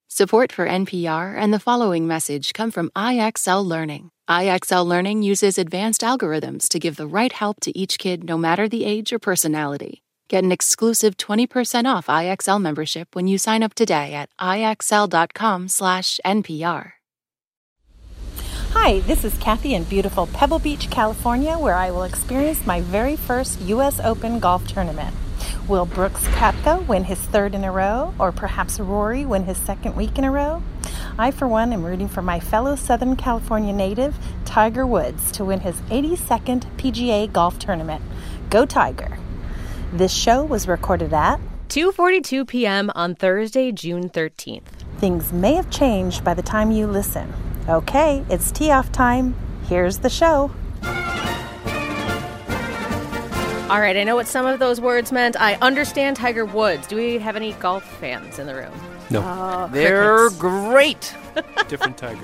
Support for NPR and the following message come from IXL Learning. IXL Learning uses advanced algorithms to give the right help to each kid no matter the age or personality. Get an exclusive 20% off IXL membership when you sign up today at IXL.com/NPR. Hi, this is Kathy in beautiful Pebble Beach, California, where I will experience my very first U.S. Open golf tournament. Will Brooks Koepka win his third in a row, or perhaps Rory win his second week in a row? I, for one, am rooting for my fellow Southern California native, Tiger Woods, to win his 82nd PGA golf tournament. Go Tiger! This show was recorded at 2:42 p.m. on Thursday, June 13th. Things may have changed by the time you listen. Okay, it's tee-off time. Here's the show. All right, I know what some of those words meant. I understand Tiger Woods. Do we have any golf fans in the room? No. They're great. Different Tiger.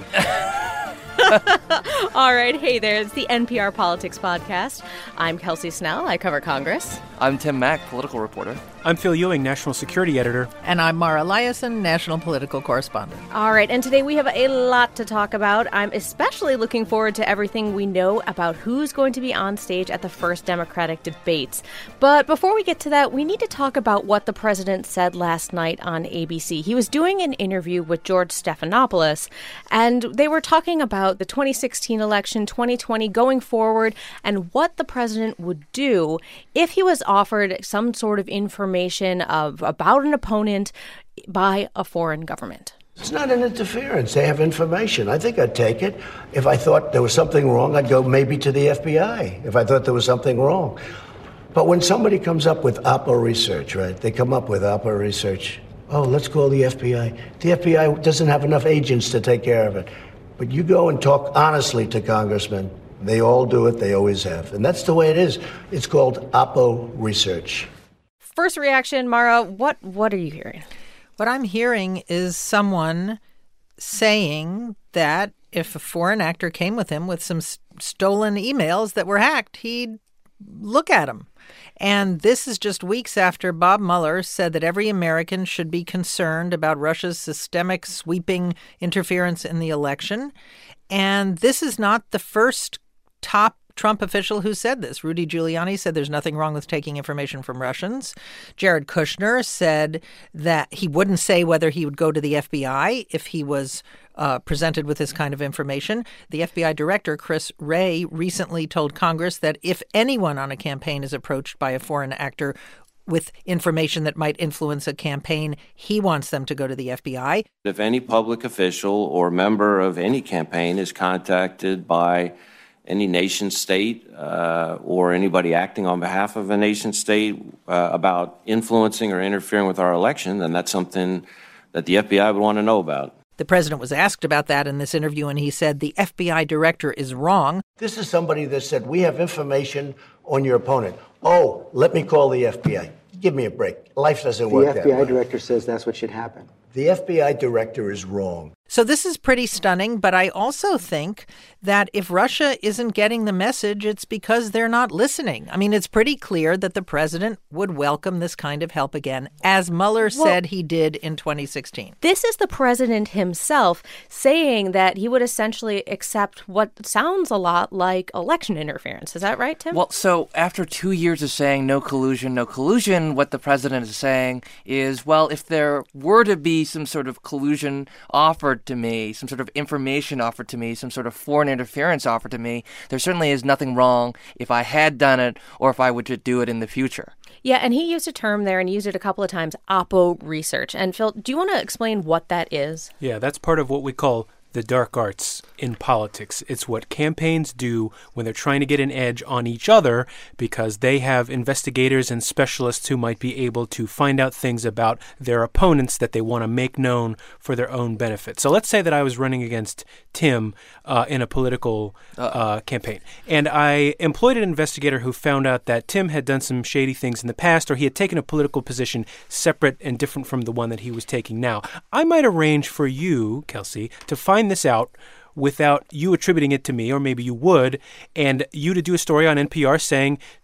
All right, hey there. It's the NPR Politics Podcast. I'm Kelsey Snell. I cover Congress. I'm Tim Mack, political reporter. I'm Phil Ewing, national security editor. And I'm Mara Liasson, national political correspondent. All right, and today we have a lot to talk about. I'm especially looking forward to everything we know about who's going to be on stage at the first Democratic debates. But before we get to that, we need to talk about what the president said last night on ABC. He was doing an interview with George Stephanopoulos, and they were talking about the 2016 election, 2020 going forward, and what the president would do if he was offered some sort of information about an opponent by a foreign government. It's not an interference. They have information. I think I'd take it. If I thought there was something wrong, I'd go maybe to the FBI if I thought there was something wrong. But when somebody comes up with Oppo research, right, they come up with Oppo research, oh, let's call the FBI. The FBI doesn't have enough agents to take care of it. But you go and talk honestly to congressmen. They all do it. They always have. And that's the way it is. It's called Oppo research. First reaction, Mara, what are you hearing? What I'm hearing is someone saying that if a foreign actor came with him with some stolen emails that were hacked, he'd look at them. And this is just weeks after Bob Mueller said that every American should be concerned about Russia's systemic sweeping interference in the election. And this is not the first top Trump official who said this. Rudy Giuliani said there's nothing wrong with taking information from Russians. Jared Kushner said that he wouldn't say whether he would go to the FBI if he was presented with this kind of information. The FBI director, Chris Wray, recently told Congress that if anyone on a campaign is approached by a foreign actor with information that might influence a campaign, he wants them to go to the FBI. If any public official or member of any campaign is contacted by any nation state or anybody acting on behalf of a nation state about influencing or interfering with our election, then that's something that the FBI would want to know about. The president was asked about that in this interview, and he said the FBI director is wrong. This is somebody that said, we have information on your opponent. Oh, let me call the FBI. Give me a break. Life doesn't work that way. The FBI director says that's what should happen. The FBI director is wrong. So this is pretty stunning, but I also think that if Russia isn't getting the message, it's because they're not listening. I mean, it's pretty clear that the president would welcome this kind of help again, as Mueller said he did in 2016. This is the president himself saying that he would essentially accept what sounds a lot like election interference. Is that right, Tim? Well, so after 2 years of saying no collusion, what the president is saying is, well, if there were to be some sort of collusion offered to me, some sort of information offered to me, some sort of foreign interference offered to me, there certainly is nothing wrong if I had done it or if I would to do it in the future. Yeah, and he used a term there and he used it a couple of times, Oppo research. And Phil, do you want to explain what that is? Yeah, that's part of what we call the dark arts in politics. It's what campaigns do when they're trying to get an edge on each other because they have investigators and specialists who might be able to find out things about their opponents that they want to make known for their own benefit. So let's say that I was running against Tim in a political campaign, and I employed an investigator who found out that Tim had done some shady things in the past, or he had taken a political position separate and different from the one that he was taking now. I might arrange for you, Kelsey, to find this out without you attributing it to me, or maybe you would, and you to do a story on NPR saying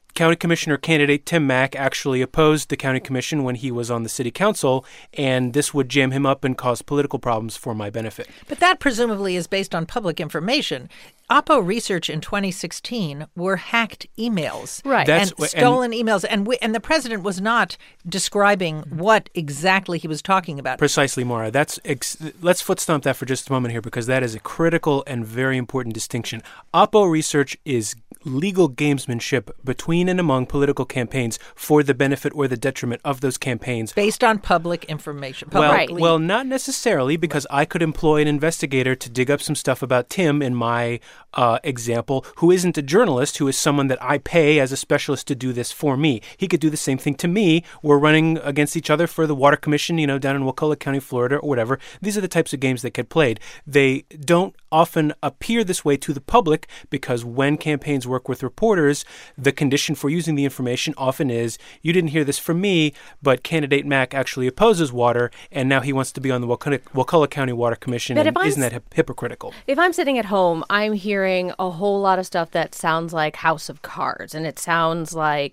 County Commissioner candidate Tim Mack actually opposed the county commission when he was on the city council, and this would jam him up and cause political problems for my benefit. But that presumably is based on public information. Oppo Research in 2016 were hacked emails, right? And stolen emails, and the president was not describing what exactly he was talking about. Precisely, Mara. Let's foot stomp that for just a moment here, because that is a critical and very important distinction. Oppo Research is legal gamesmanship between and among political campaigns for the benefit or the detriment of those campaigns. Based on public information. Well, not necessarily, because I could employ an investigator to dig up some stuff about Tim in my example, who isn't a journalist, who is someone that I pay as a specialist to do this for me. He could do the same thing to me. We're running against each other for the Water Commission, down in Wakulla County, Florida, or whatever. These are the types of games that get played. They don't often appear this way to the public, because when campaigns work with reporters, the condition for using the information often is, you didn't hear this from me, but candidate Mack actually opposes water, and now he wants to be on the Wakulla County Water Commission. And isn't that hypocritical? If I'm sitting at home, I'm hearing a whole lot of stuff that sounds like House of Cards, and it sounds like,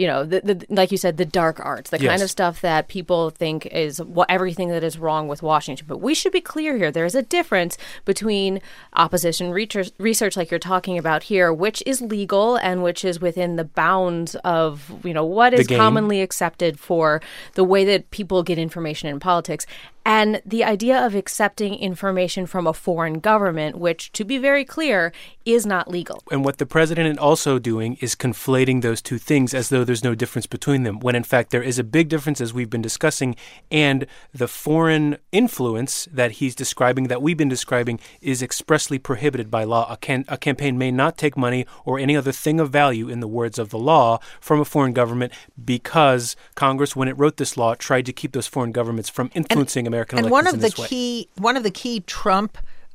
like you said, the dark arts, the kind of stuff that people think is everything that is wrong with Washington. But we should be clear here. There is a difference between opposition research like you're talking about here, which is legal and which is within the bounds of, what is commonly accepted for the way that people get information in politics, and the idea of accepting information from a foreign government, which, to be very clear, is not legal. And what the president is also doing is conflating those two things as though there's no difference between them, when in fact there is a big difference, as we've been discussing, and the foreign influence that he's describing, that we've been describing, is expressly prohibited by law. A campaign may not take money or any other thing of value, in the words of the law, from a foreign government, because Congress, when it wrote this law, tried to keep those foreign governments from influencing American elections in this way. One of the key Trump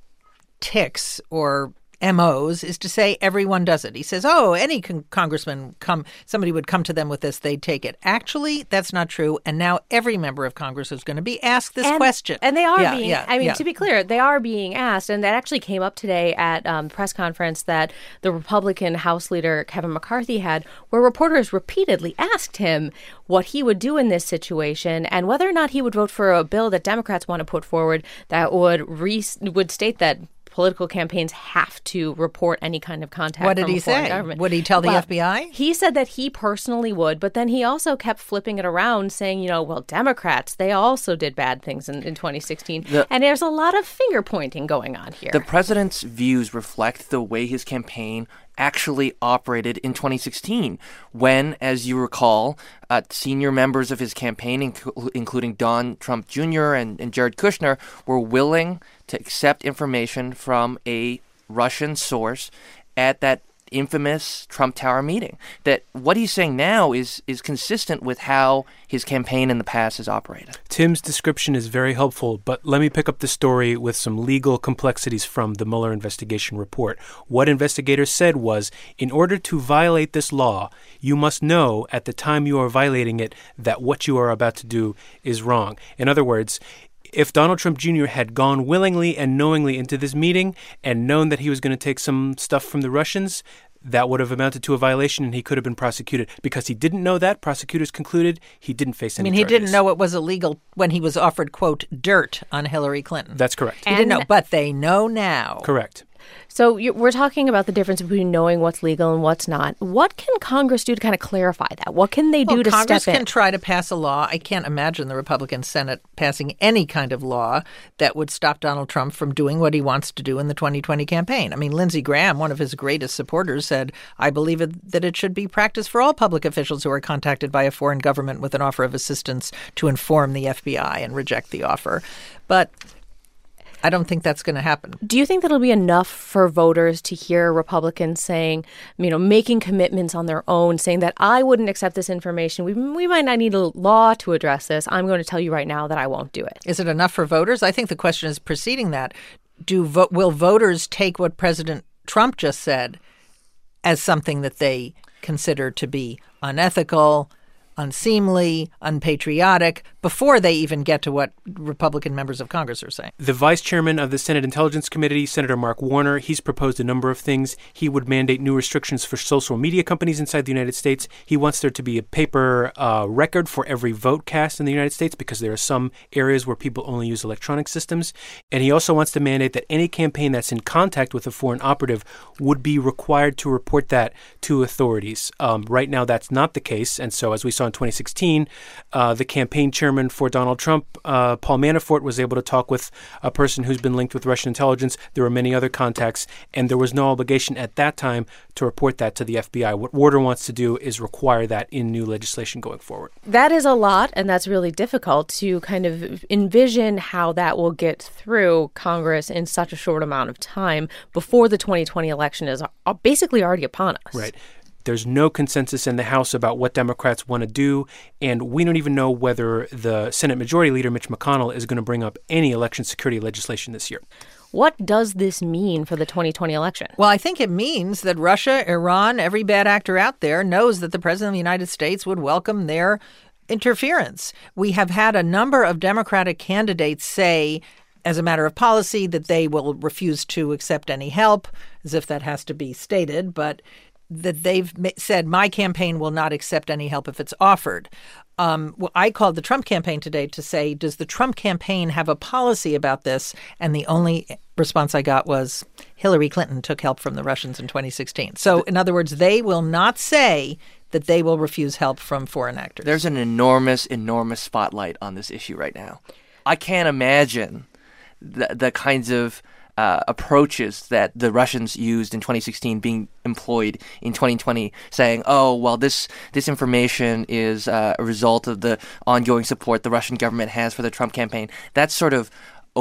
tics or MOs is to say everyone does it. He says, any congressman somebody would come to them with this, they'd take it. Actually, that's not true. And now every member of Congress is going to be asked this question. And they are to be clear, they are being asked. And that actually came up today at a press conference that the Republican House leader, Kevin McCarthy, had, where reporters repeatedly asked him what he would do in this situation and whether or not he would vote for a bill that Democrats want to put forward that would state that political campaigns have to report any kind of contact What did from he a foreign say? government. Would he tell the FBI? He said that he personally would, but then he also kept flipping it around, saying, Democrats, they also did bad things in 2016. And there's a lot of finger pointing going on here. The president's views reflect the way his campaign actually operated in 2016, when, as you recall, senior members of his campaign, including Don Trump Jr. and Jared Kushner, were willing to accept information from a Russian source at that infamous Trump Tower meeting. That what he's saying now is consistent with how his campaign in the past has operated. Tim's description is very helpful, but let me pick up the story with some legal complexities from the Mueller investigation report. What investigators said was, in order to violate this law, you must know at the time you are violating it that what you are about to do is wrong. In other words, if Donald Trump Jr. had gone willingly and knowingly into this meeting and known that he was going to take some stuff from the Russians, that would have amounted to a violation and he could have been prosecuted. Because he didn't know that, prosecutors concluded he didn't face any charges. He didn't know it was illegal when he was offered, quote, dirt on Hillary Clinton. That's correct. He didn't know, but they know now. Correct. So we're talking about the difference between knowing what's legal and what's not. What can Congress do to kind of clarify that? What can they do to Congress step in? can try to pass a law. I can't imagine the Republican Senate passing any kind of law that would stop Donald Trump from doing what he wants to do in the 2020 campaign. I mean, Lindsey Graham, one of his greatest supporters, said, I believe that it should be practice for all public officials who are contacted by a foreign government with an offer of assistance to inform the FBI and reject the offer. But I don't think that's going to happen. Do you think that'll be enough for voters to hear Republicans saying, making commitments on their own, saying that I wouldn't accept this information? We might not need a law to address this. I'm going to tell you right now that I won't do it. Is it enough for voters? I think the question is preceding that. Will voters take what President Trump just said as something that they consider to be unethical, unseemly, unpatriotic, before they even get to what Republican members of Congress are saying. The vice chairman of the Senate Intelligence Committee, Senator Mark Warner, he's proposed a number of things. He would mandate new restrictions for social media companies inside the United States. He wants there to be a paper record for every vote cast in the United States because there are some areas where people only use electronic systems. And he also wants to mandate that any campaign that's in contact with a foreign operative would be required to report that to authorities. Right now, that's not the case. And so, as we saw in 2016, the campaign chairman for Donald Trump, Paul Manafort, was able to talk with a person who's been linked with Russian intelligence. There were many other contacts, and there was no obligation at that time to report that to the FBI. What Warner wants to do is require that in new legislation going forward. That is a lot, and that's really difficult to kind of envision how that will get through Congress in such a short amount of time before the 2020 election is basically already upon us. Right. There's no consensus in the House about what Democrats want to do, and we don't even know whether the Senate Majority Leader, Mitch McConnell, is going to bring up any election security legislation this year. What does this mean for the 2020 election? Well, I think it means that Russia, Iran, every bad actor out there knows that the President of the United States would welcome their interference. We have had a number of Democratic candidates say, as a matter of policy, that they will refuse to accept any help, as if that has to be stated, but that they've said, my campaign will not accept any help if it's offered. I called the Trump campaign today to say, does the Trump campaign have a policy about this? And the only response I got was Hillary Clinton took help from the Russians in 2016. So, in other words, they will not say that they will refuse help from foreign actors. There's an enormous spotlight on this issue right now. I can't imagine the kinds of approaches that the Russians used in 2016 being employed in 2020, saying, oh, well, this information is a result of the ongoing support the Russian government has for the Trump campaign. That sort of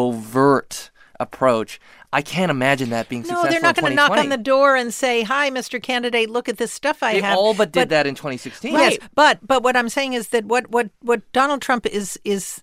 overt approach, I can't imagine that being successful. No, they're not going to knock on the door and say, hi, Mr. Candidate, look at this stuff I have. They all but did that in 2016. Yes, but what I'm saying is that what Donald Trump is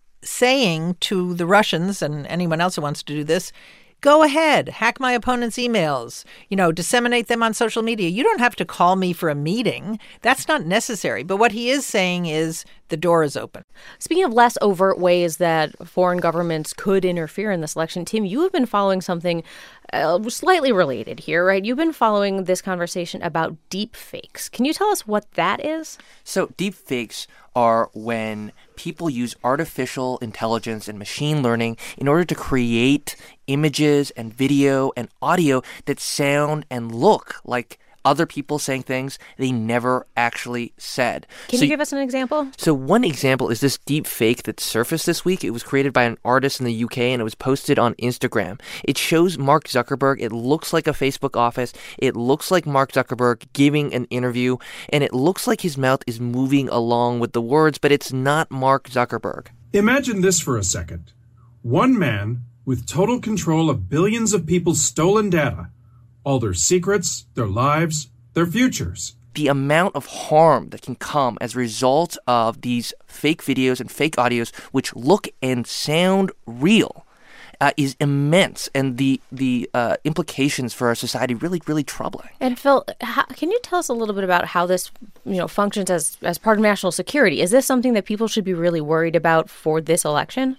saying to the Russians and anyone else who wants to do this, go ahead, hack my opponent's emails, disseminate them on social media. You don't have to call me for a meeting. That's not necessary. But what he is saying is the door is open. Speaking of less overt ways that foreign governments could interfere in this election, Tim, you have been following something slightly related here, right? You've been following this conversation about deep fakes. Can you tell us what that is? So deep fakes are when people use artificial intelligence and machine learning in order to create images and video and audio that sound and look like other people saying things they never actually said. Can you give us an example? So one example is this deep fake that surfaced this week. It was created by an artist in the UK and it was posted on Instagram. It shows Mark Zuckerberg. It looks like a Facebook office. It looks like Mark Zuckerberg giving an interview, and it looks like his mouth is moving along with the words, but it's not Mark Zuckerberg. Imagine this for a second. One man with total control of billions of people's stolen data, all their secrets, their lives, their futures. The amount of harm that can come as a result of these fake videos and fake audios, which look and sound real, is immense, and the implications for our society really, really troubling. And Phil, can you tell us a little bit about how this, functions as part of national security? Is this something that people should be really worried about for this election?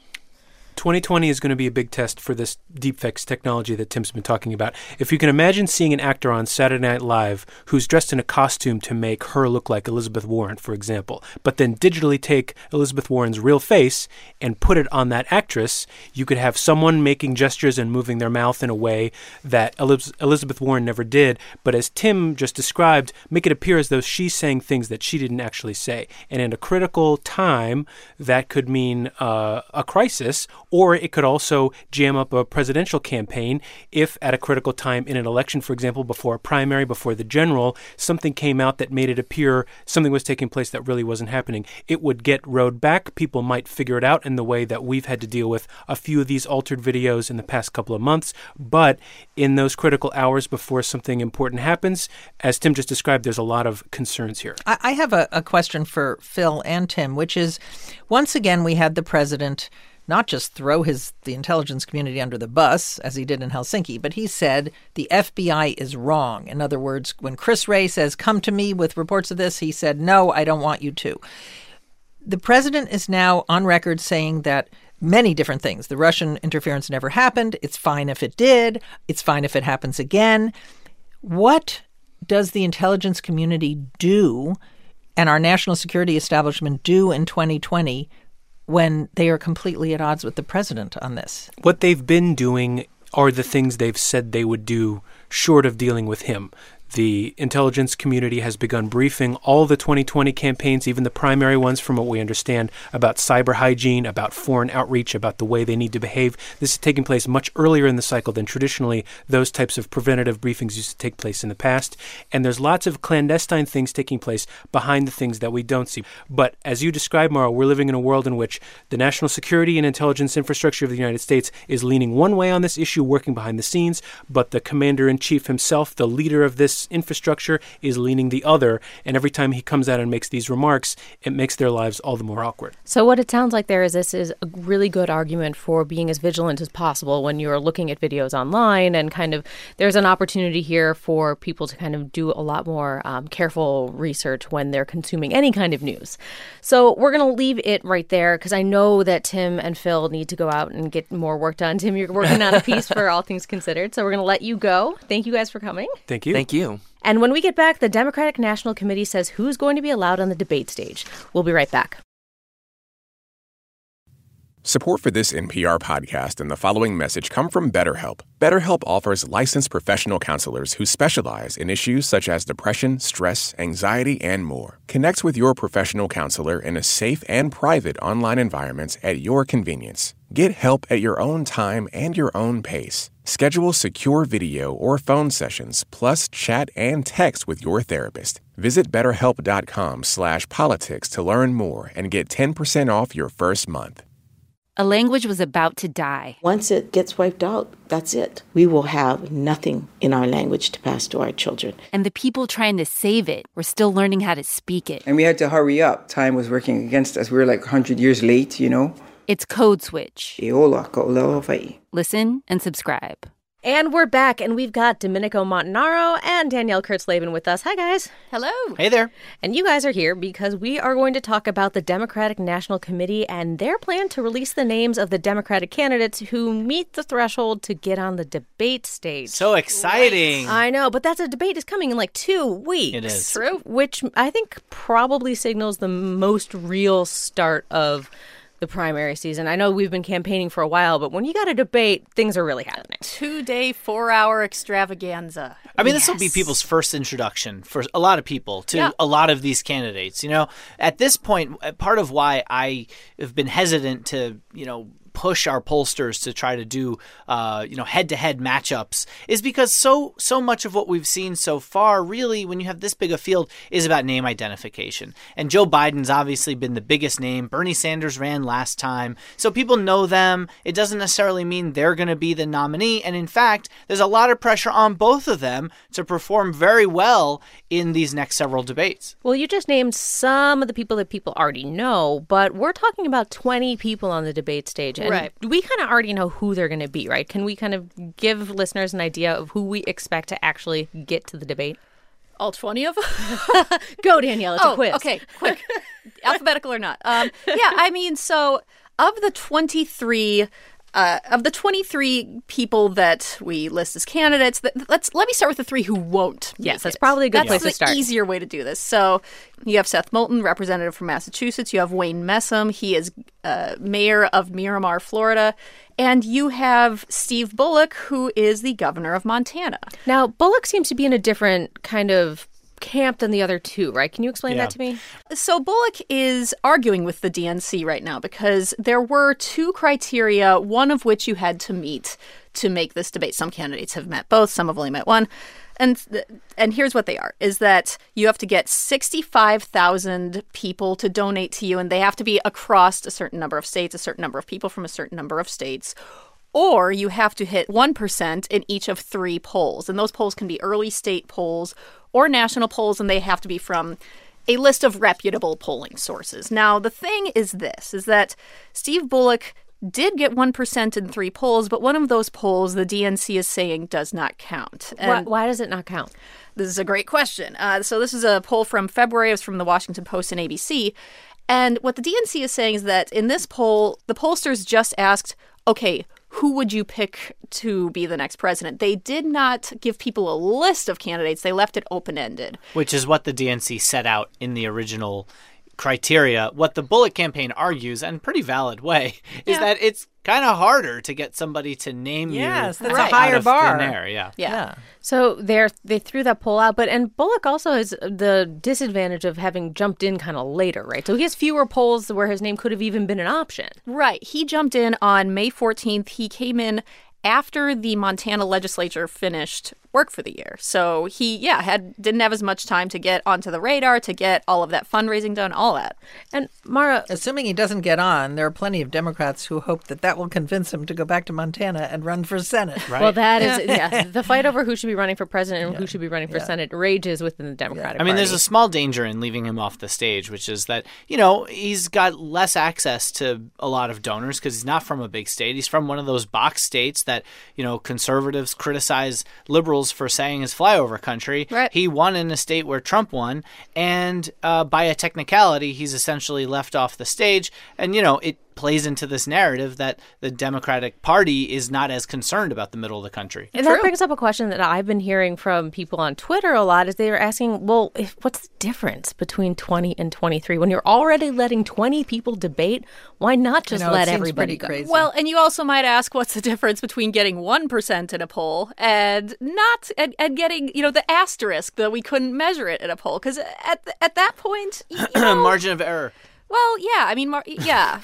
2020 is going to be a big test for this deepfakes technology that Tim's been talking about. If you can imagine seeing an actor on Saturday Night Live who's dressed in a costume to make her look like Elizabeth Warren, for example, but then digitally take Elizabeth Warren's real face and put it on that actress, you could have someone making gestures and moving their mouth in a way that Elizabeth Warren never did, but as Tim just described, make it appear as though she's saying things that she didn't actually say. And in a critical time, that could mean a crisis, or it could also jam up a presidential campaign if at a critical time in an election, for example, before a primary, before the general, something came out that made it appear something was taking place that really wasn't happening. It would get rode back. People might figure it out in the way that we've had to deal with a few of these altered videos in the past couple of months. But in those critical hours before something important happens, as Tim just described, there's a lot of concerns here. I have a question for Phil and Tim, which is, once again, we had the president not just throw the intelligence community under the bus, as he did in Helsinki, but he said the FBI is wrong. In other words, when Chris Wray says, come to me with reports of this, he said, no, I don't want you to. The president is now on record saying that many different things. The Russian interference never happened. It's fine if it did. It's fine if it happens again. What does the intelligence community do and our national security establishment do in 2020 when they are completely at odds with the president on this? What they've been doing are the things they've said they would do short of dealing with him. The intelligence community has begun briefing all the 2020 campaigns, even the primary ones, from what we understand, about cyber hygiene, about foreign outreach, about the way they need to behave. This is taking place much earlier in the cycle than traditionally those types of preventative briefings used to take place in the past. And there's lots of clandestine things taking place behind the things that we don't see. But as you described, Mara, we're living in a world in which the national security and intelligence infrastructure of the United States is leaning one way on this issue, working behind the scenes, but the commander-in-chief himself, the leader of this infrastructure, is leaning the other, and every time he comes out and makes these remarks, it makes their lives all the more awkward. So what it sounds like there is this is a really good argument for being as vigilant as possible when you're looking at videos online, and kind of there's an opportunity here for people to kind of do a lot more careful research when they're consuming any kind of news. So we're going to leave it right there because I know that Tim and Phil need to go out and get more work done. Tim, you're working on a piece for All Things Considered, so we're going to let you go. Thank you guys for coming. Thank you. Thank you. And when we get back, the Democratic National Committee says who's going to be allowed on the debate stage. We'll be right back. Support for this NPR podcast and the following message come from BetterHelp. BetterHelp offers licensed professional counselors who specialize in issues such as depression, stress, anxiety, and more. Connect with your professional counselor in a safe and private online environment at your convenience. Get help at your own time and your own pace. Schedule secure video or phone sessions, plus chat and text with your therapist. Visit BetterHelp.com/politics to learn more and get 10% off your first month. A language was about to die. Once it gets wiped out, that's it. We will have nothing in our language to pass to our children. And the people trying to save it were still learning how to speak it. And we had to hurry up. Time was working against us. We were like 100 years late, you know. It's Code Switch. Listen and subscribe. And we're back, and we've got Domenico Montanaro and Danielle Kurtzleben with us. Hi, guys. Hello. Hey there. And you guys are here because we are going to talk about the Democratic National Committee and their plan to release the names of the Democratic candidates who meet the threshold to get on the debate stage. So exciting. Right. I know, but that debate is coming in like 2 weeks. It is. True. Which I think probably signals the most real start of the primary season. I know we've been campaigning for a while, but when you got a debate, things are really happening. 2-day, 4-hour extravaganza. I mean, this will be people's first introduction for a lot of people to a lot of these candidates. You know, at this point, part of why I have been hesitant to, push our pollsters to try to do, head-to-head matchups is because so much of what we've seen so far, really, when you have this big a field, is about name identification. And Joe Biden's obviously been the biggest name. Bernie Sanders ran last time. So people know them. It doesn't necessarily mean they're going to be the nominee. And in fact, there's a lot of pressure on both of them to perform very well in these next several debates. Well, you just named some of the people that people already know, but we're talking about 20 people on the debate stage. And right. We kind of already know who they're going to be, right? Can we kind of give listeners an idea of who we expect to actually get to the debate? All 20 of them? Go, Danielle. It's a quiz. Okay, quick. Alphabetical or not. So of the 23 people that we list as candidates, let me start with the 3 who won't. Yes, that's probably a good place to start. That's the easier way to do this. So you have Seth Moulton, representative from Massachusetts. You have Wayne Messam. He is mayor of Miramar, Florida. And you have Steve Bullock, who is the governor of Montana. Now, Bullock seems to be in a different kind of camp than the other two, right? Can you explain that to me? So Bullock is arguing with the DNC right now because there were 2 criteria, one of which you had to meet to make this debate. Some candidates have met both, some have only met one. And here's what they are, is that you have to get 65,000 people to donate to you, and they have to be across a certain number of states, a certain number of people from a certain number of states. Or you have to hit 1% in each of 3 polls. And those polls can be early state polls or national polls, and they have to be from a list of reputable polling sources. Now, the thing is this, is that Steve Bullock did get 1% in 3 polls, but one of those polls the DNC is saying does not count. And why does it not count? This is a great question. So this is a poll from February. It was from the Washington Post and ABC. And what the DNC is saying is that in this poll, the pollsters just asked, okay, who would you pick to be the next president? They did not give people a list of candidates. They left it open-ended. Which is what the DNC set out in the original criteria. What the Bullock campaign argues, and pretty valid way, is that it's kind of harder to get somebody to name you. Yes, that's a higher bar. Yeah. So they threw that poll out, and Bullock also has the disadvantage of having jumped in kind of later, right? So he has fewer polls where his name could have even been an option. Right. He jumped in on May 14th. He came in after the Montana legislature finished work for the year. So he, didn't have as much time to get onto the radar, to get all of that fundraising done, all that. And Mara, assuming he doesn't get on, there are plenty of Democrats who hope that will convince him to go back to Montana and run for Senate. Right. Well, that is, the fight over who should be running for president and who should be running for Senate rages within the Democratic Party. There's a small danger in leaving him off the stage, which is that, he's got less access to a lot of donors because he's not from a big state. He's from one of those box states that, conservatives criticize liberals for saying is flyover country. Right. He won in a state where Trump won, and by a technicality, he's essentially left off the stage. And, it plays into this narrative that the Democratic Party is not as concerned about the middle of the country. And that brings up a question that I've been hearing from people on Twitter a lot, is they were asking, well, what's the difference between 20 and 23? When you're already letting 20 people debate, why not just let everybody go? Crazy. Well, and you also might ask, what's the difference between getting 1% in a poll and not and getting, the asterisk that we couldn't measure it in a poll? Because at that point, margin of error. Well, yeah, yeah.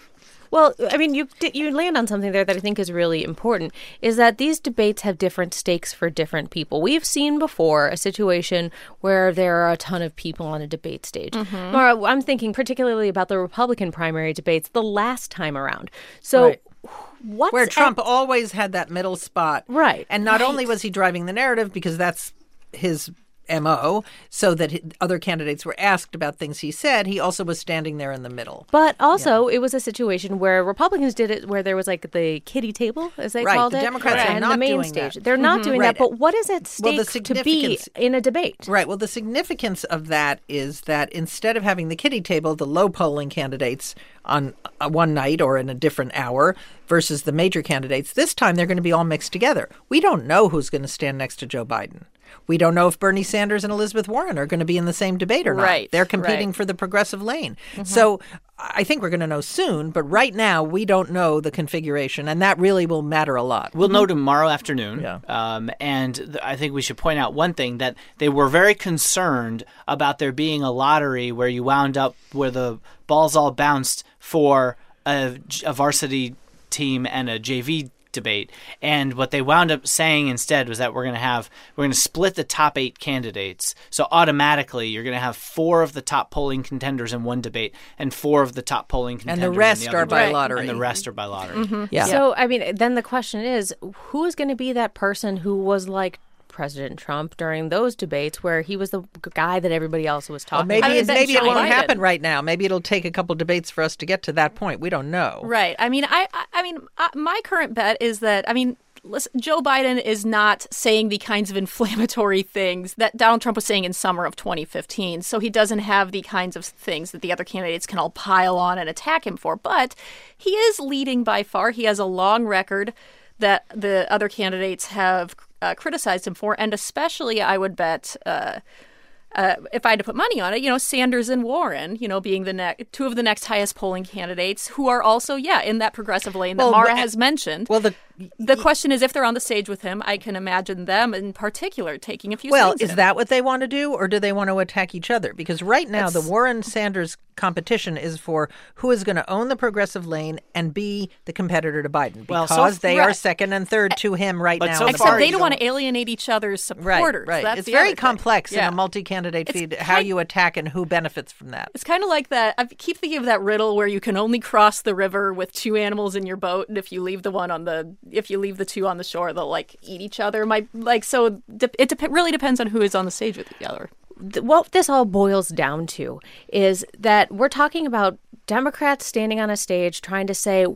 Well, you land on something there that I think is really important, is that these debates have different stakes for different people. We've seen before a situation where there are a ton of people on a debate stage. Mm-hmm. Mara, I'm thinking particularly about the Republican primary debates the last time around. So where Trump always had that middle spot. Right. And not only was he driving the narrative, because that's his MO, so that other candidates were asked about things he said, he also was standing there in the middle. But also, it was a situation where Republicans did it where there was like the kiddie table, as they called it. The Democrats are and not the main doing stage. that. They're not doing that. But what is at stake to be in a debate? Right. Well, the significance of that is that instead of having the kiddie table, the low polling candidates on one night or in a different hour versus the major candidates, this time they're going to be all mixed together. We don't know who's going to stand next to Joe Biden. We don't know if Bernie Sanders and Elizabeth Warren are going to be in the same debate or not. Right. They're competing for the progressive lane. Mm-hmm. So I think we're going to know soon, but right now we don't know the configuration, and that really will matter a lot. We'll know tomorrow afternoon. Yeah. And I think we should point out one thing, that they were very concerned about there being a lottery where you wound up where the balls all bounced for a varsity team and a JV debate. And what they wound up saying instead was that we're going to split the top 8 candidates. So automatically you're going to have 4 of the top polling contenders in one debate and 4 of the top polling contenders and the rest in the are other by debate. lottery. And the rest are by lottery. Mm-hmm. Yeah. So, then the question is, who is going to be that person who was like President Trump during those debates where he was the guy that everybody else was talking about? Maybe it won't happen right now. Maybe it'll take a couple debates for us to get to that point. We don't know. Right. My current bet is that, listen, Joe Biden is not saying the kinds of inflammatory things that Donald Trump was saying in summer of 2015. So he doesn't have the kinds of things that the other candidates can all pile on and attack him for. But he is leading by far. He has a long record that the other candidates have criticized him for, and especially I would bet if I had to put money on it, Sanders and Warren, being the two of the next highest polling candidates who are also, in that progressive lane that Mara has mentioned. Well, the question is, if they're on the stage with him, I can imagine them in particular taking a few Well, swings at is him. that what they want to do, or do they want to attack each other? Because right now, the Warren-Sanders competition is for who is going to own the progressive lane and be the competitor to Biden, because they are second and third to him right now. So except they don't want to alienate each other's supporters. Right. That's It's the very other complex thing. in a multi-candidate feed, how you attack and who benefits from that. It's kind of like that. I keep thinking of that riddle where you can only cross the river with 2 animals in your boat, and if you leave the 2 on the shore, they'll eat each other. It really depends on who is on the stage with the other. What this all boils down to is that we're talking about Democrats standing on a stage trying to say,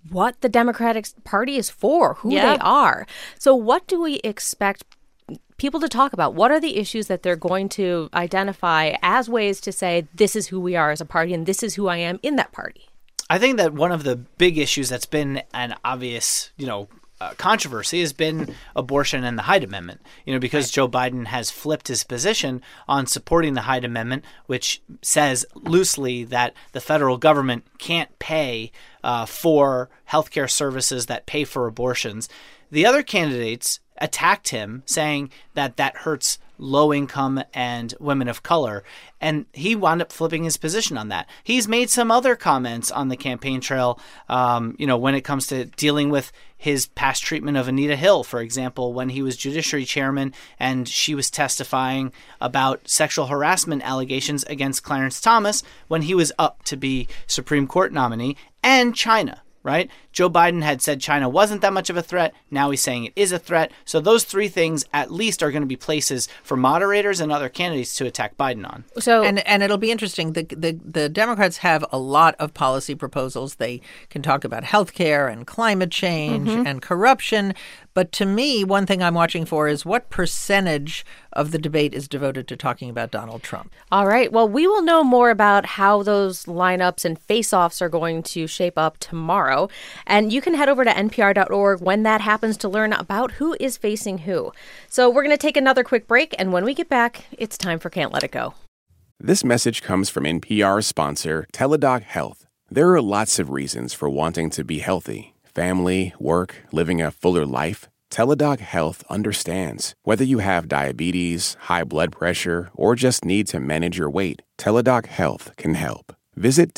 what the Democratic Party is for, who they are. So what do we expect people to talk about? What are the issues that they're going to identify as ways to say, this is who we are as a party and this is who I am in that party? I think that one of the big issues that's been an obvious, controversy has been abortion and the Hyde Amendment, because Joe Biden has flipped his position on supporting the Hyde Amendment, which says loosely that the federal government can't pay for healthcare services that pay for abortions. The other candidates attacked him, saying that hurts low-income and women of color, and he wound up flipping his position on that. He's made some other comments on the campaign trail, when it comes to dealing with his past treatment of Anita Hill, for example, when he was Judiciary Chairman and she was testifying about sexual harassment allegations against Clarence Thomas when he was up to be Supreme Court nominee, and China. Right? Joe Biden had said China wasn't that much of a threat. Now he's saying it is a threat. So those three things at least are going to be places for moderators and other candidates to attack Biden on. So and it'll be interesting. The Democrats have a lot of policy proposals. They can talk about health care and climate change and corruption. But to me, one thing I'm watching for is what percentage of the debate is devoted to talking about Donald Trump. All right. Well, we will know more about how those lineups and face-offs are going to shape up tomorrow. And you can head over to npr.org when that happens to learn about who is facing who. So we're going to take another quick break. And when we get back, it's time for Can't Let It Go. This message comes from NPR sponsor Teladoc Health. There are lots of reasons for wanting to be healthy. Family, work, living a fuller life. Teladoc Health understands. Whether you have diabetes, high blood pressure, or just need to manage your weight, Teladoc Health can help. Visit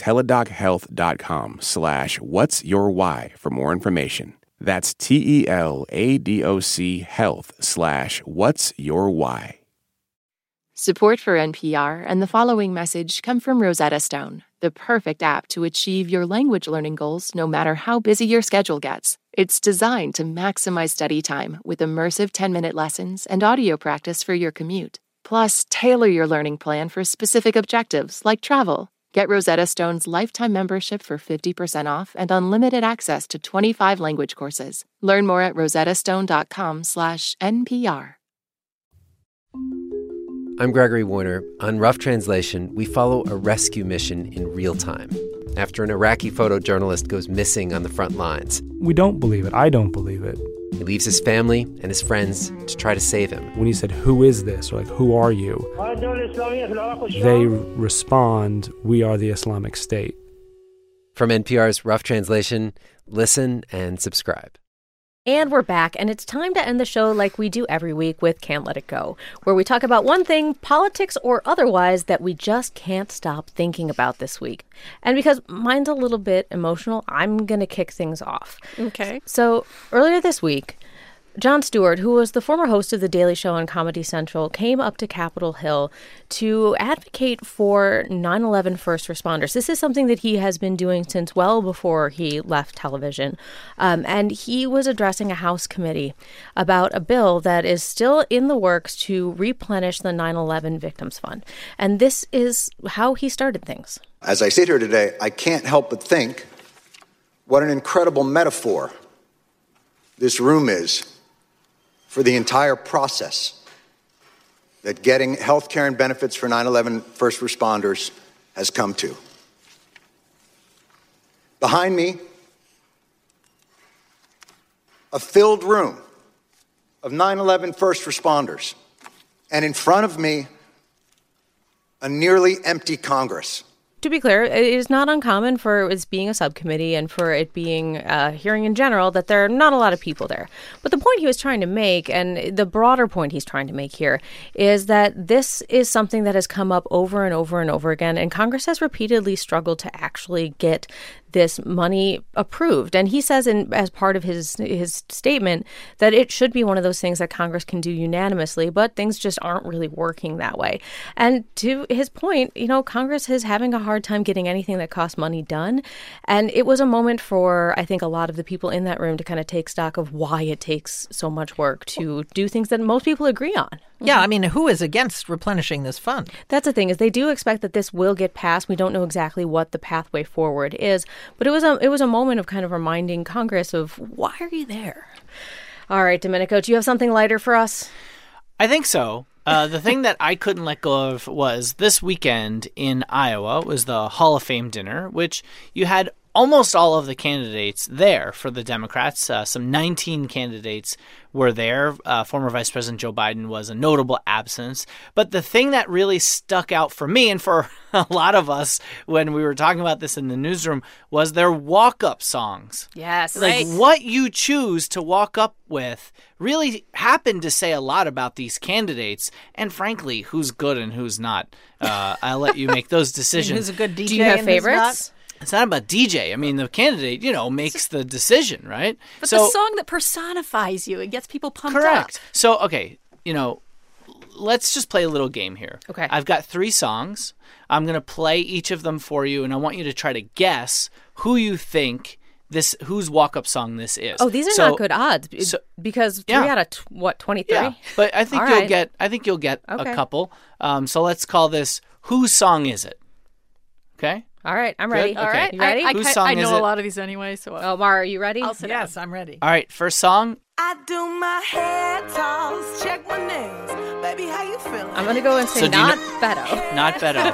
teladochealth.com/whatsyourwhy for more information. That's TELADOC health/whatsyourwhy. Support for NPR and the following message come from Rosetta Stone, the perfect app to achieve your language learning goals no matter how busy your schedule gets. It's designed to maximize study time with immersive 10-minute lessons and audio practice for your commute. Plus, tailor your learning plan for specific objectives like travel. Get Rosetta Stone's lifetime membership for 50% off and unlimited access to 25 language courses. Learn more at rosettastone.com/NPR. I'm Gregory Warner. On Rough Translation, we follow a rescue mission in real time after an Iraqi photojournalist goes missing on the front lines. We don't believe it. I don't believe it. He leaves his family and his friends to try to save him. When he said, "Who is this?" or like, "Who are you?" they respond, "We are the Islamic State." From NPR's Rough Translation, listen and subscribe. And we're back, and it's time to end the show like we do every week with Can't Let It Go, where we talk about one thing, politics or otherwise, that we just can't stop thinking about this week. And because mine's a little bit emotional, I'm going to kick things off. Okay. So earlier this week, Jon Stewart, who was the former host of The Daily Show on Comedy Central, came up to Capitol Hill to advocate for 9/11 first responders. This is something that he has been doing since well before he left television. And he was addressing a House committee about a bill that is still in the works to replenish the 9/11 Victims Fund. And this is how he started things. As I sit here today, I can't help but think what an incredible metaphor this room is for the entire process that getting health care and benefits for 9/11 first responders has come to. Behind me, a filled room of 9/11 first responders, and in front of me, a nearly empty Congress. To be clear, it is not uncommon for it being a subcommittee and for it being a hearing in general that there are not a lot of people there. But the point he was trying to make, and the broader point he's trying to make here, is that this is something that has come up over and over and over again, and Congress has repeatedly struggled to actually get this money approved. And he says as part of his statement that it should be one of those things that Congress can do unanimously, but things just aren't really working that way. And to his point, Congress is having a hard time getting anything that costs money done. And it was a moment for, I think, a lot of the people in that room to kind of take stock of why it takes so much work to do things that most people agree on. Yeah, I mean, who is against replenishing this fund? That's the thing, is they do expect that this will get passed. We don't know exactly what the pathway forward is, But it was a moment of kind of reminding Congress of why are you there? All right, Domenico, do you have something lighter for us? I think so. The thing that I couldn't let go of was this weekend in Iowa was the Hall of Fame dinner, which you had almost all of the candidates there for the Democrats. Some 19 candidates were there. Former Vice President Joe Biden was a notable absence. But the thing that really stuck out for me and for a lot of us when we were talking about this in the newsroom was their walk-up songs. Yes. Like what you choose to walk up with really happened to say a lot about these candidates and, frankly, who's good and who's not. I'll let you make those decisions. Who's a good DJ? Do you have and favorites? It's not about DJ. I mean, the candidate, makes the decision, right? But the song that personifies you, it gets people pumped up. Correct. So, okay, let's just play a little game here. Okay. I've got 3 songs. I'm going to play each of them for you, and I want you to try to guess who you think whose walk-up song this is. Oh, these are not good odds because 3 out of 23? Yeah, but I think you'll get Okay. a couple. So let's call this Whose Song Is It? Okay? All right, I'm ready. Good? Okay. All right. You ready? Whose song I is know it? a lot of these anyway, so Oh, Mara, are you ready? I'll sit Yes, down. I'm ready. All right, first song. I do my hair toss, check my nails. Baby, how you feeling? I'm going to go and say So do you not know- Beto. Not Beto.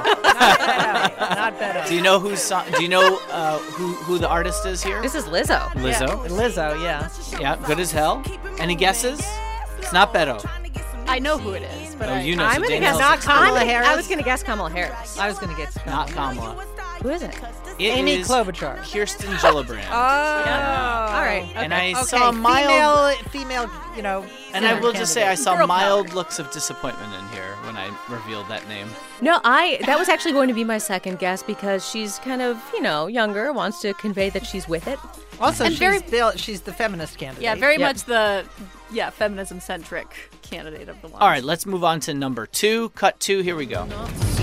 Not better. Do you know whose song? Do you know who the artist is here? This is Lizzo. Lizzo. Lizzo, yeah. Yeah, good as hell. Any guesses? It's not Beto. I know who it is, but Oh, you know. I'm so going to Danielle's- guess Not Kamala Harris. I was going to guess Kamala Harris. I was going to get Not Kamala. Who is it? It Amy is Klobuchar. Kirsten Gillibrand. Oh, All right. And I okay. saw mild. female, And I will just say I saw Girl mild power. looks of disappointment in here when I revealed that name. No, that was actually going to be my second guess because she's kind of, younger, wants to convey that she's with it. Also, And she's the feminist candidate. yeah, very much the feminism-centric candidate of the one. All right, let's move on to number 2. Cut 2. Here we go.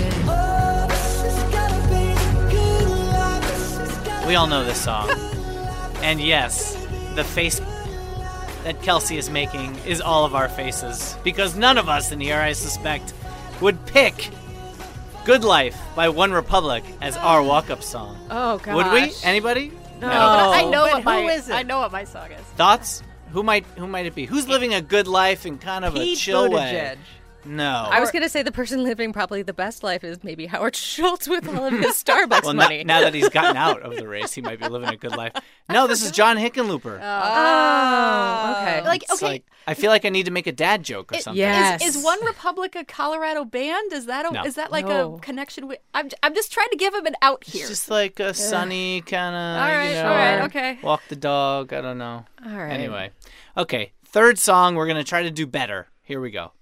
We all know this song. And yes, the face that Kelsey is making is all of our faces. Because none of us in here, I suspect, would pick Good Life by One Republic as our walk-up song. Oh, gosh. Would we? Anybody? No. I know But who is it? I know what my song is. Thoughts? Who might it be? Who's living a good life in kind of Pete a chill way? Buttigieg. No. I was going to say the person living probably the best life is maybe Howard Schultz with all of his Starbucks money. Now that he's gotten out of the race, he might be living a good life. No, this is John Hickenlooper. Oh, okay. It's I feel like I need to make a dad joke or something. Yes. Is One Republic a Colorado band? Is that No. is that like No. a connection with? I'm just trying to give him an out here. It's just like a sunny kind of, All right, okay. walk the dog. I don't know. All right. Anyway. Okay, third song. We're going to try to do better. Here we go.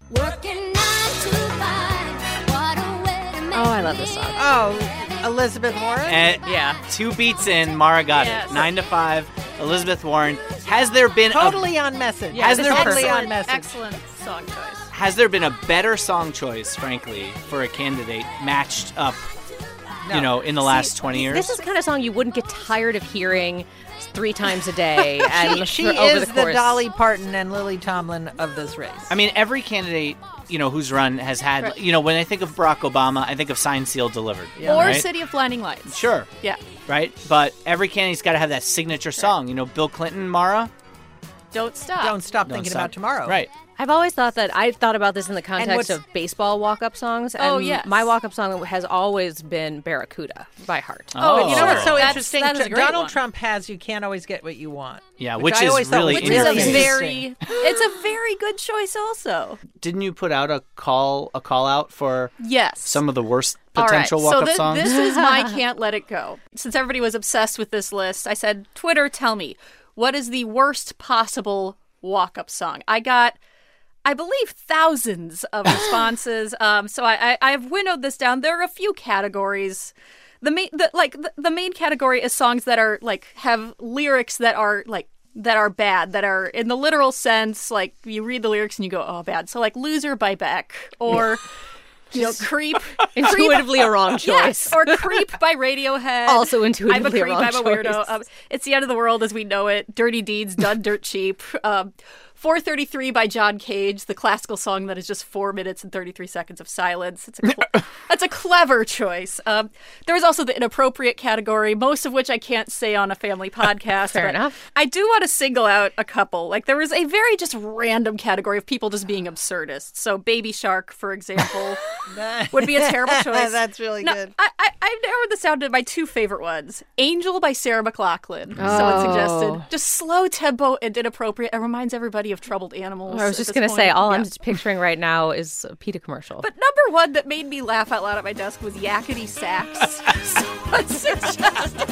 Oh, I love this song. Oh, Elizabeth Warren? And Yeah. 2 beats in, Mara got Yes. it. 9 to 5. Elizabeth Warren. Has there been Totally on message. Has there totally been- on message. Excellent song choice. Has there been a better song choice, frankly, for a candidate matched up, in the last 20 years? This is the kind of song you wouldn't get tired of hearing 3 times a day. And She for- over is the the course. Dolly Parton and Lily Tomlin of this race. I mean, every candidate, who's run has had, when I think of Barack Obama, I think of Signed, Sealed, Delivered. Or right? City of Blinding Lights. Sure. Yeah. Right? But every candidate's got to have that signature song. Bill Clinton, Mara? Don't stop. Don't stop Don't thinking stop. about tomorrow. Right. I've always thought that I've thought about this in the context what's- of baseball walk-up songs. And Oh, yes. my walk-up song has always been Barracuda by heart. Oh, You know what's so That's- interesting? that is a great Donald one. Trump has "You Can't Always Get What You Want." Yeah, which which I is always thought really was Which is a interesting. very, it's a very good choice also. Didn't you put out a call out for Yes. some of the worst All right, potential walk-up so songs? this is my Can't Let It Go. Since everybody was obsessed with this list, I said, Twitter, tell me, what is the worst possible walk-up song? I got, I believe, thousands of responses. So I've winnowed this down. There are a few categories. The main category is songs that are have lyrics that are bad, that are in the literal sense, like you read the lyrics and you go, oh, bad. So like Loser by Beck or Creep. Intuitively a wrong choice. Yes, or Creep by Radiohead. Also intuitively I'm a a creep, wrong I'm a weirdo. choice. It's the end of the world as we know it. Dirty Deeds, Done Dirt Cheap. 433 by John Cage, the classical song that is just 4 minutes and 33 seconds of silence. That's a clever choice. There was also the inappropriate category, most of which I can't say on a family podcast. Fair enough. I do want to single out a couple. Like, there was a very just random category of people just being absurdists. So Baby Shark, for example, would be a terrible choice. That's really good. I narrowed this down to my 2 favorite ones. Angel by Sarah McLachlan. Someone suggested. Just slow tempo and inappropriate. It reminds everybody of Troubled Animals. I was just going to say, all I'm just picturing right now is a PETA commercial. But number 1 that made me laugh out loud at my desk was Yakety Sax. Someone suggested.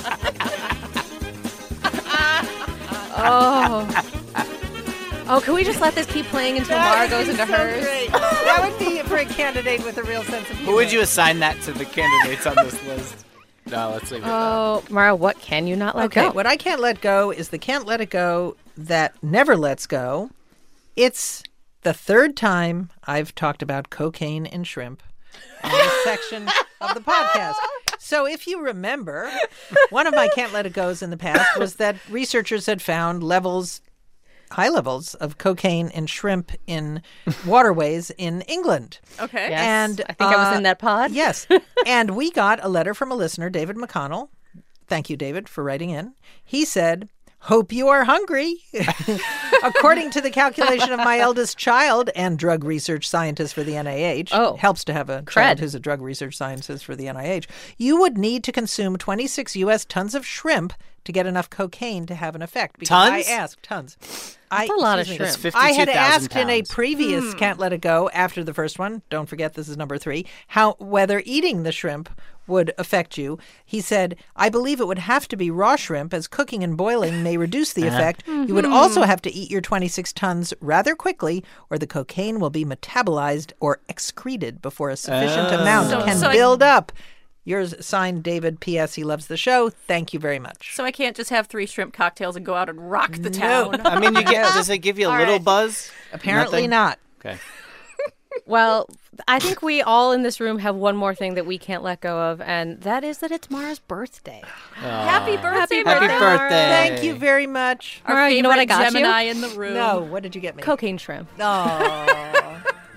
Oh, can we just let this keep playing until Mara goes into hers? Great. That would be for a candidate with a real sense of humor. Who would you assign that to the candidates on this list? No, let's leave it. Oh, Mara, what can you not let go? Okay, what I can't let go is the can't let it go that never lets go. It's the 3rd time I've talked about cocaine and shrimp in this section of the podcast. So if you remember, one of my can't let it goes in the past was that researchers had found high levels of cocaine and shrimp in waterways in England. Okay. Yes, And I think I was in that pod. Yes. And we got a letter from a listener, David McConnell. Thank you, David, for writing in. He said, "Hope you are hungry." According to the calculation of my eldest child and drug research scientist for the NIH, helps to have a child who's a drug research scientist for the NIH, you would need to consume 26 U.S. tons of shrimp to get enough cocaine to have an effect. Because tons? I asked, tons. That's a lot of shrimp. I had asked in a previous Can't Let It Go after the first one, don't forget this is number 3, whether eating the shrimp would affect you. He said, "I believe it would have to be raw shrimp, as cooking and boiling may reduce the effect. You would also have to eat your 26 tons rather quickly, or the cocaine will be metabolized or excreted before a sufficient amount can build up." Yours, signed, David. P.S. He loves the show. Thank you very much. So I can't just have 3 shrimp cocktails and go out and rock the town. I mean, does it give you a little buzz? Apparently Nothing? not. Okay. Well, I think we all in this room have one more thing that we can't let go of, and that is that it's Mara's birthday. Happy birthday, Happy birthday. Thank you very much. Mara, you know what I got Gemini you? in the room. No, what did you get me? Cocaine shrimp. Oh.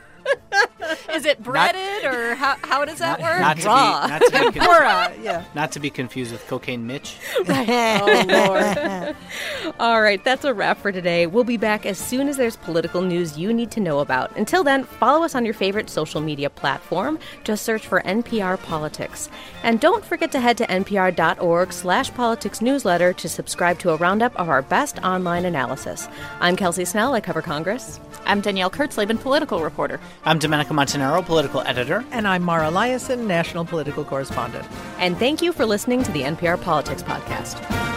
Is it breaded or how does that work? Not to be confused with Cocaine Mitch. Oh, Lord. All right, that's a wrap for today. We'll be back as soon as there's political news you need to know about. Until then, follow us on your favorite social media platform. Just search for NPR Politics. And don't forget to head to npr.org/politicsnewsletter to subscribe to a roundup of our best online analysis. I'm Kelsey Snell. I cover Congress. I'm Danielle Kurtzleben, political reporter. I'm Domenico Montanaro, political editor. And I'm Mara Liasson, national political correspondent. And thank you for listening to the NPR Politics Podcast.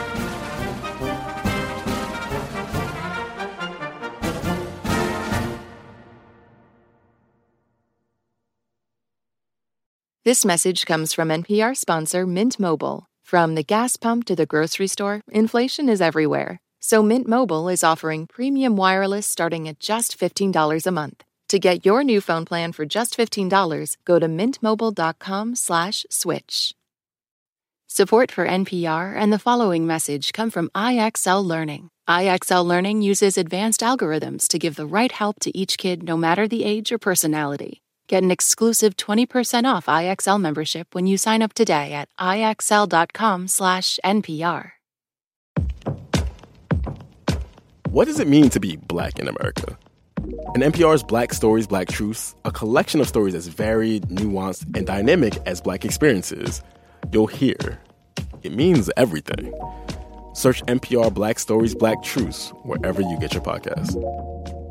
This message comes from NPR sponsor Mint Mobile. From the gas pump to the grocery store, inflation is everywhere. So Mint Mobile is offering premium wireless starting at just $15 a month. To get your new phone plan for just $15, go to mintmobile.com/switch. Support for NPR and the following message come from IXL Learning. IXL Learning uses advanced algorithms to give the right help to each kid no matter the age or personality. Get an exclusive 20% off IXL membership when you sign up today at IXL.com/NPR. What does it mean to be Black in America? In NPR's Black Stories, Black Truths, a collection of stories as varied, nuanced, and dynamic as Black experiences, you'll hear it means everything. Search NPR Black Stories, Black Truths wherever you get your podcasts.